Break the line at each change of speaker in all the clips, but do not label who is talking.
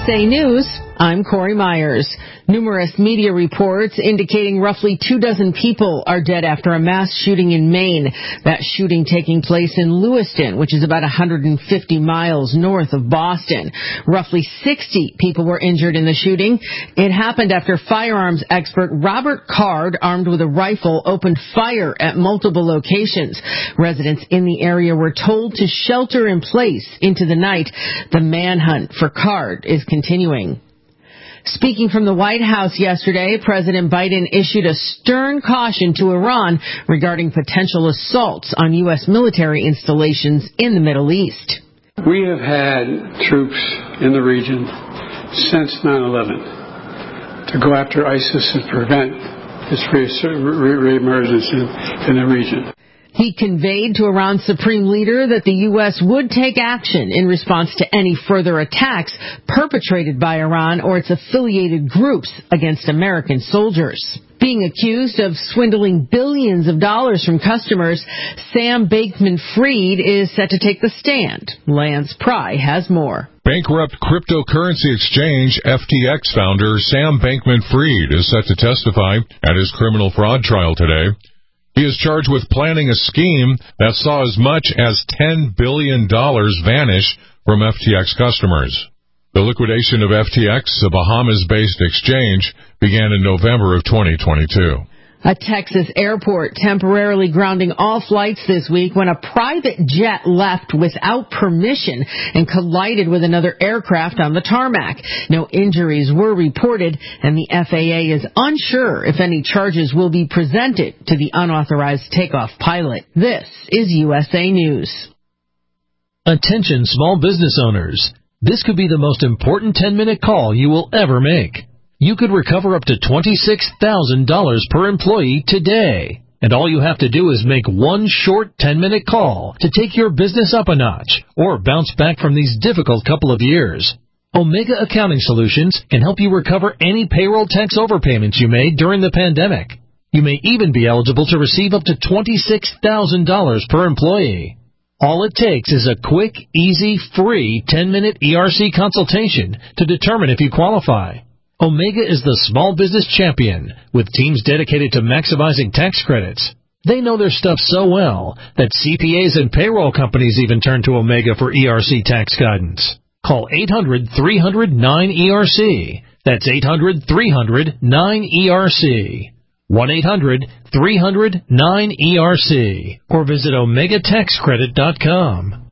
USA News, I'm Corey Myers. Numerous media reports indicating roughly 24 people are dead after a mass shooting in Maine. That shooting taking place in Lewiston, which is about 150 miles north of Boston. Roughly 60 people were injured in the shooting. It happened after firearms expert Robert Card, armed with a rifle, opened fire at multiple locations. Residents in the area were told to shelter in place into the night. The manhunt for Card is continuing. Speaking from the White House yesterday, President Biden issued a stern caution to Iran regarding potential assaults on U.S. military installations in the Middle East.
We have had troops in the region since 9/11 to go after ISIS and prevent its reemergence in the region.
He conveyed to Iran's supreme leader that the U.S. would take action in response to any further attacks perpetrated by Iran or its affiliated groups against American soldiers. Being accused of swindling billions of dollars from customers, Sam Bankman-Fried is set to take the stand. Lance Pry has more.
Bankrupt cryptocurrency exchange FTX founder Sam Bankman-Fried is set to testify at his criminal fraud trial today. He is charged with planning a scheme that saw as much as $10 billion vanish from FTX customers. The liquidation of FTX, a Bahamas-based exchange, began in November of 2022.
A Texas airport temporarily grounding all flights this week when a private jet left without permission and collided with another aircraft on the tarmac. No injuries were reported, and the FAA is unsure if any charges will be presented to the unauthorized takeoff pilot. This is USA News.
Attention small business owners. This could be the most important 10-minute call you will ever make. You could recover up to $26,000 per employee today. And all you have to do is make one short 10-minute call to take your business up a notch or bounce back from these difficult couple of years. Omega Accounting Solutions can help you recover any payroll tax overpayments you made during the pandemic. You may even be eligible to receive up to $26,000 per employee. All it takes is a quick, easy, free 10-minute ERC consultation to determine if you qualify. Omega is the small business champion with teams dedicated to maximizing tax credits. They know their stuff so well that CPAs and payroll companies even turn to Omega for ERC tax guidance. Call 800-300-9ERC. That's 800-300-9ERC. 1-800-300-9ERC. Or visit OmegaTaxCredit.com.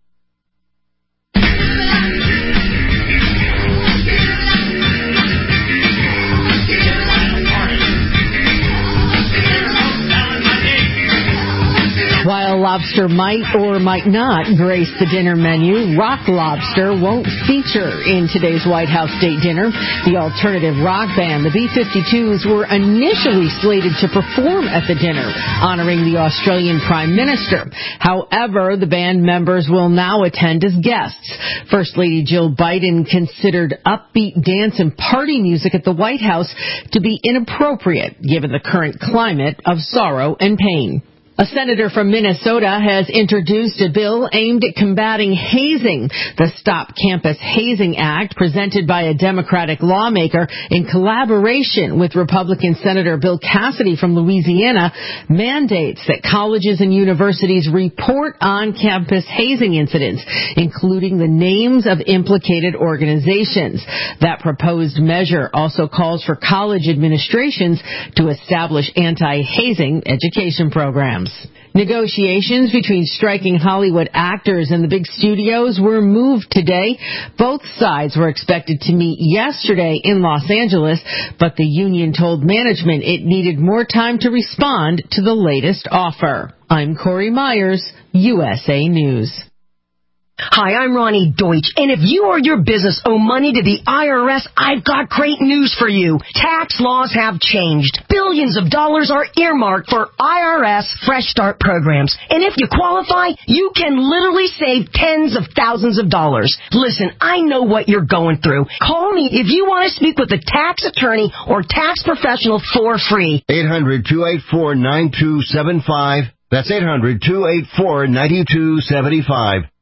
While lobster might or might not grace the dinner menu, Rock Lobster won't feature in today's White House State Dinner. The alternative rock band, the B-52s, were initially slated to perform at the dinner, honoring the Australian Prime Minister. However, the band members will now attend as guests. First Lady Jill Biden considered upbeat dance and party music at the White House to be inappropriate, given the current climate of sorrow and pain. A senator from Minnesota has introduced a bill aimed at combating hazing. The Stop Campus Hazing Act, presented by a Democratic lawmaker in collaboration with Republican Senator Bill Cassidy from Louisiana, mandates that colleges and universities report on-campus hazing incidents, including the names of implicated organizations. That proposed measure also calls for college administrations to establish anti-hazing education programs. Negotiations between striking Hollywood actors and the big studios were moved today. Both sides were expected to meet yesterday in Los Angeles, but the union told management it needed more time to respond to the latest offer. I'm Corey Myers, USA News.
Hi, I'm Ronnie Deutsch, and if you or your business owe money to the IRS, I've got great news for you. Tax laws have changed. Billions of dollars are earmarked for IRS Fresh Start programs. And if you qualify, you can literally save tens of thousands of dollars. Listen, I know what you're going through. Call me if you want to speak with a tax attorney or tax professional for free.
800-284-9275. That's 800-284-9275.